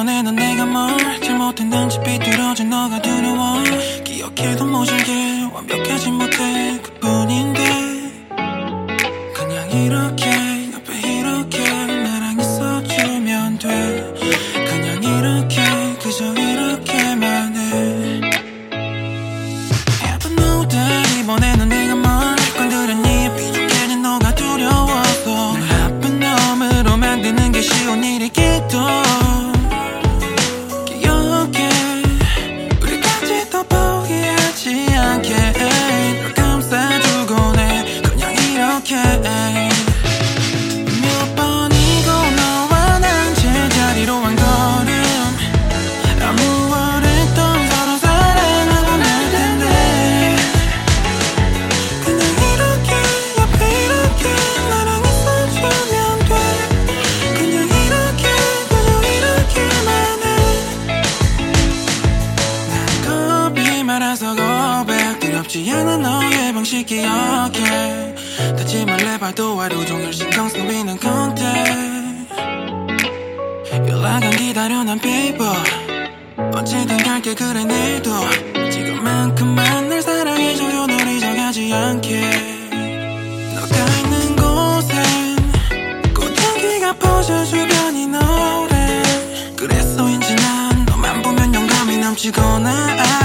이번에는 내가 뭘 잘못했는지 삐뚤어진 너가 두려워. 기억해도 모질게 완벽하지 못해 그뿐인데 그냥 이렇게 옆에 이렇게 나랑 있어주면 돼. 그냥 이렇게 그저 이렇게만 해. Heaven know that 이번에는 내가 뭘 건드렸니. 비좁게는 너가 두려워서 날 나쁜 놈으로 만드는 게 쉬운 일이기도. 기억해 우리까지 더 포기하지 않게 널 감싸주곤 해. 그냥 이렇게 몇 번이고 너와 난 제자리로 한 걸음. 아무 어렸던 서로 사랑하고 날 텐데 그냥 이렇게 옆에 이렇게 나랑 있어주면 돼. 그냥 이렇게 그저 이렇게만 해. 난 겁이 많아서 고백 두렵지 않아 너의 방식 기억해. 닫지 말래 봐도 하루 종일 신경 쓰이는 건데 연락 안 기다려 난 baby. 언제든 갈게 그래 내일도. 지금만큼만 날 사랑해줘요 널 잊어가지 않게. 너가 있는 곳엔 꽃향기가 퍼져 주변이 노래. 그래서인지 난 너만 보면 영감이 넘치거나